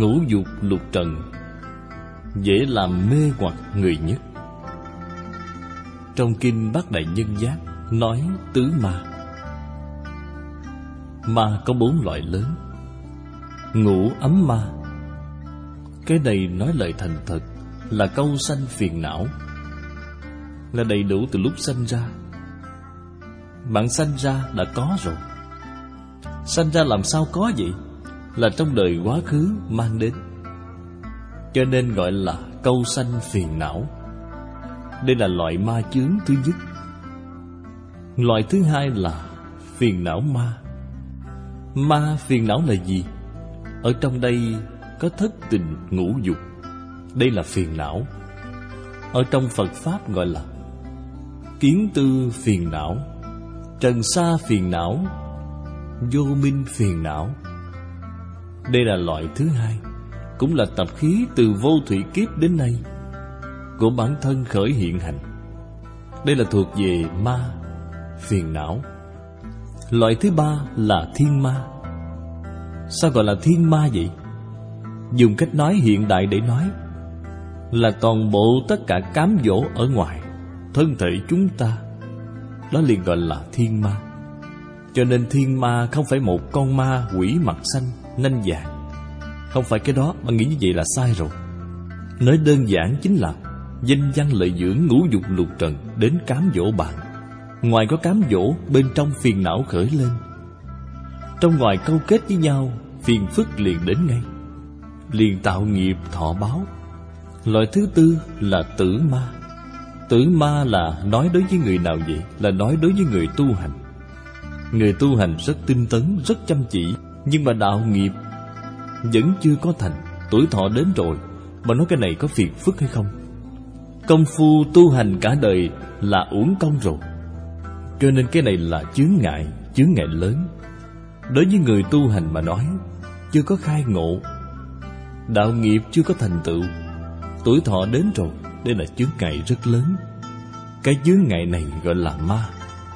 ngũ dục lục trần dễ làm mê hoặc người nhất. Trong kinh Bát Đại Nhân Giác nói tứ ma. Ma có 4 loại lớn. Ngũ ấm ma, cái này nói lời thành thật là câu sanh phiền não, là đầy đủ từ lúc sanh ra. Bạn sanh ra đã có rồi. Sanh ra làm sao có vậy? Là trong đời quá khứ mang đến, cho nên gọi là câu sanh phiền não. Đây là loại ma chướng thứ nhất. Loại thứ hai là phiền não ma. Ma phiền não là gì? Ở trong đây có thất tình ngũ dục, đây là phiền não. Ở trong Phật Pháp gọi là kiến tư phiền não, trần sa phiền não, vô minh phiền não. Đây là loại thứ hai, cũng là tập khí từ vô thủy kiếp đến nay của bản thân khởi hiện hành. Đây là thuộc về ma, phiền não. Loại thứ ba là thiên ma. Sao gọi là thiên ma vậy? Dùng cách nói hiện đại để nói là toàn bộ tất cả cám dỗ ở ngoài thân thể chúng ta, đó liền gọi là thiên ma. Cho nên thiên ma không phải một con ma quỷ mặt xanh nanh vàng, không phải cái đó. Bạn nghĩ như vậy là sai rồi. Nói đơn giản chính là danh văn lợi dưỡng ngũ dục lục trần đến cám dỗ bạn. Ngoài có cám dỗ, bên trong phiền não khởi lên. Trong ngoài câu kết với nhau, phiền phức liền đến ngay, liền tạo nghiệp thọ báo. Loại thứ tư là tử ma. Tử ma là nói đối với người nào vậy? Là nói đối với người tu hành. Người tu hành rất tinh tấn, rất chăm chỉ, nhưng mà đạo nghiệp vẫn chưa có thành. Tuổi thọ đến rồi mà nói cái này có phiền phức hay không? Công phu tu hành cả đời là uổng công rồi. Cho nên cái này là chướng ngại lớn. Đối với người tu hành mà nói, chưa có khai ngộ, đạo nghiệp chưa có thành tựu, tuổi thọ đến rồi, đây là chướng ngại rất lớn. Cái chướng ngại này gọi là ma.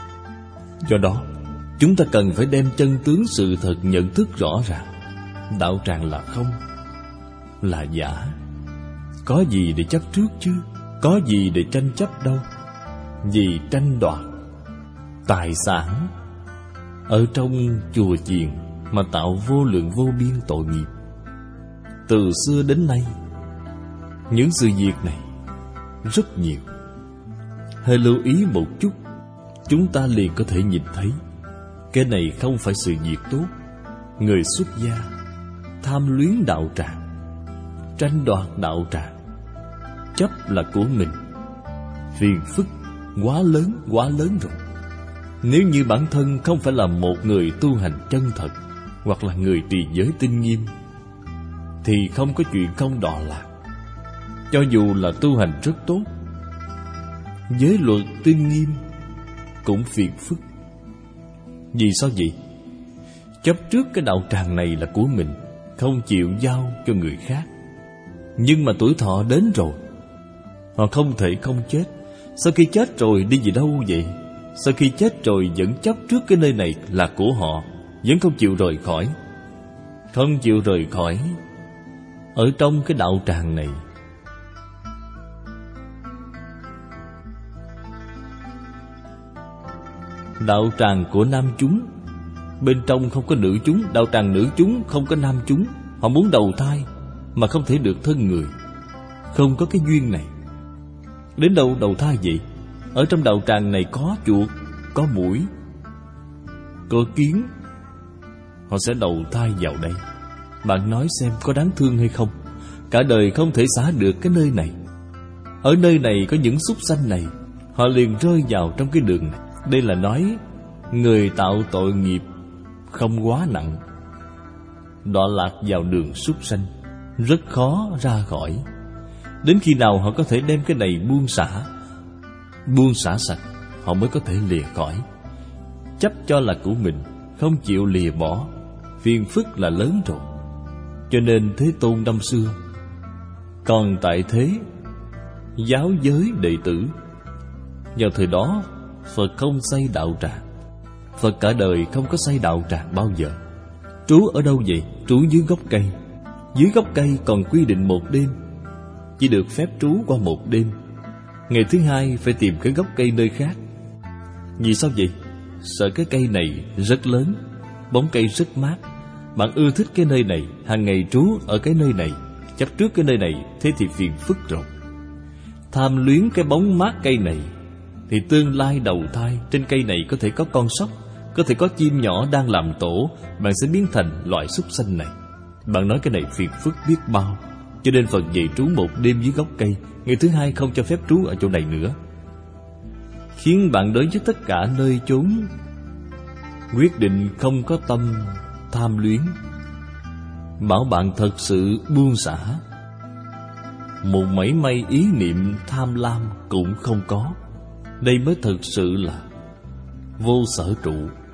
Do đó, chúng ta cần phải đem chân tướng sự thật nhận thức rõ ràng. Đạo tràng là không, là giả. Có gì để chấp trước chứ? Có gì để tranh chấp đâu? Vì tranh đoạt tài sản ở trong chùa chiền mà tạo vô lượng vô biên tội nghiệp. Từ xưa đến nay, những sự việc này rất nhiều. Hơi lưu ý một chút, chúng ta liền có thể nhìn thấy cái này không phải sự việc tốt. Người xuất gia tham luyến đạo tràng, tranh đoạt đạo tràng, chấp là của mình, phiền phức quá lớn rồi. Nếu như bản thân không phải là một người tu hành chân thật, hoặc là người trì giới tinh nghiêm, thì không có chuyện không đọa lạc. Cho dù là tu hành rất tốt, giới luật tinh nghiêm cũng phiền phức. Vì sao vậy? Chấp trước cái đạo tràng này là của mình, không chịu giao cho người khác. Nhưng mà tuổi thọ đến rồi, họ không thể không chết. Sau khi chết rồi đi về đâu vậy? Sau khi chết rồi vẫn chấp trước cái nơi này là của họ, vẫn không chịu rời khỏi. Không chịu rời khỏi ở trong cái đạo tràng này. Đạo tràng của nam chúng, bên trong không có nữ chúng. Đạo tràng nữ chúng không có nam chúng. Họ muốn đầu thai mà không thể được thân người, không có cái duyên này. Đến đâu đầu thai vậy? Ở trong đạo tràng này có chuột, có muỗi, có kiến, họ sẽ đầu thai vào đây. Bạn nói xem có đáng thương hay không? Cả đời không thể xả được cái nơi này. Ở nơi này có những súc sanh này, họ liền rơi vào trong cái đường này. Đây là nói người tạo tội nghiệp không quá nặng, đọa lạc vào đường súc sanh, rất khó ra khỏi. Đến khi nào họ có thể đem cái này buông xả sạch, họ mới có thể lìa khỏi. Chấp cho là của mình, không chịu lìa bỏ, phiền phức là lớn rồi. Cho nên Thế Tôn năm xưa còn tại thế giáo giới đệ tử. Vào thời đó Phật không xây đạo tràng. Phật cả đời không có xây đạo tràng bao giờ. Trú ở đâu vậy? Trú dưới gốc cây. Dưới gốc cây còn quy định 1 đêm, chỉ được phép trú qua 1 đêm. Ngày thứ 2 phải tìm cái gốc cây nơi khác. Vì sao vậy? Sợ cái cây này rất lớn, bóng cây rất mát. Bạn ưa thích cái nơi này, hàng ngày trú ở cái nơi này, chấp trước cái nơi này, thế thì phiền phức rồi. Tham luyến cái bóng mát cây này, thì tương lai đầu thai trên cây này có thể có con sóc, có thể có chim nhỏ đang làm tổ, bạn sẽ biến thành loại súc sanh này. Bạn nói cái này phiền phức biết bao, cho nên Phật dạy trú 1 đêm dưới gốc cây, ngày thứ 2 không cho phép trú ở chỗ này nữa, khiến bạn đối với tất cả nơi chốn quyết định không có tâm tham luyến, bảo bạn thật sự buông xả. Một mảy may ý niệm tham lam cũng không có. Đây mới thực sự là vô sở trụ.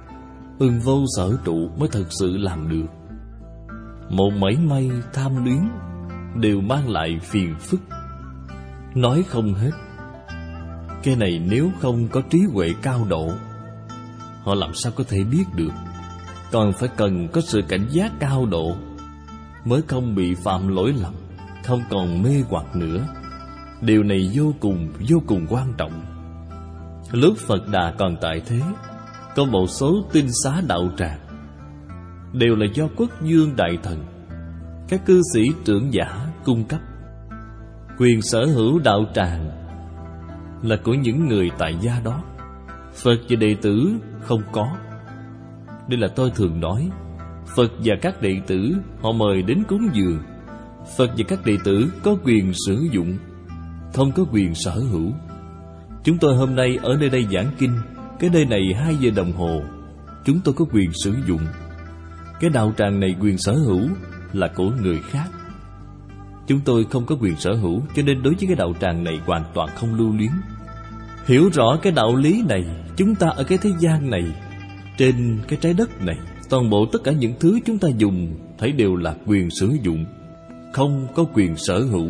Vô sở trụ mới thực sự làm được. Một mảy may tham luyến đều mang lại phiền phức, nói không hết. Cái này nếu không có trí huệ cao độ, họ làm sao có thể biết được. Còn phải cần có sự cảnh giác cao độ, mới không bị phạm lỗi lầm, không còn mê hoặc nữa. Điều này vô cùng quan trọng. Lúc Phật Đà còn tại thế, có một số tinh xá đạo tràng đều là do quốc vương đại thần, các cư sĩ trưởng giả cung cấp. Quyền sở hữu đạo tràng là của những người tại gia đó. Phật và đệ tử không có. Đây là tôi thường nói, Phật và các đệ tử họ mời đến cúng dường. Phật và các đệ tử có quyền sử dụng, không có quyền sở hữu. Chúng tôi hôm nay ở nơi đây giảng kinh, cái nơi này 2 giờ đồng hồ, chúng tôi có quyền sử dụng. Cái đạo tràng này quyền sở hữu là của người khác, chúng tôi không có quyền sở hữu, cho nên đối với cái đạo tràng này hoàn toàn không lưu luyến. Hiểu rõ cái đạo lý này, chúng ta ở cái thế gian này, trên cái trái đất này, toàn bộ tất cả những thứ chúng ta dùng thấy đều là quyền sử dụng, không có quyền sở hữu.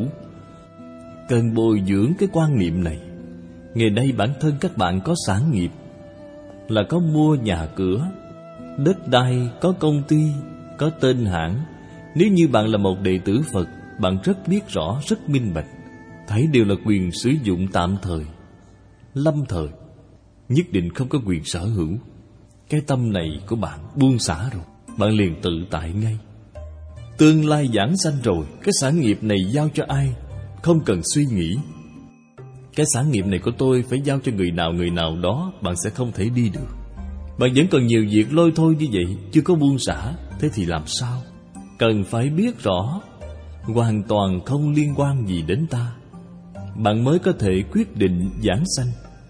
Cần bồi dưỡng cái quan niệm này. Ngày nay bản thân các bạn có sản nghiệp, là có mua nhà cửa, đất đai, có công ty, có tên hãng. Nếu như bạn là một đệ tử Phật, bạn rất biết rõ, rất minh bạch, thấy đều là quyền sử dụng tạm thời, lâm thời, nhất định không có quyền sở hữu. Cái tâm này của bạn buông xả rồi, bạn liền tự tại ngay. Tương lai giảng sanh rồi, cái sản nghiệp này giao cho ai, không cần suy nghĩ. Cái sản nghiệp này của tôi phải giao cho người nào đó, bạn sẽ không thể đi được. Bạn vẫn còn nhiều việc lôi thôi như vậy, chưa có buông xả, thế thì làm sao? Cần phải biết rõ, hoàn toàn không liên quan gì đến ta, bạn mới có thể quyết định giảng sanh,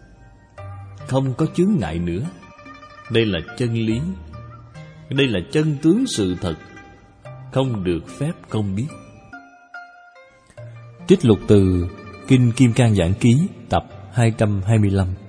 không có chướng ngại nữa. Đây là chân lý, đây là chân tướng sự thật, không được phép không biết. Trích lục từ Kinh Kim Cang Giảng Ký tập 225.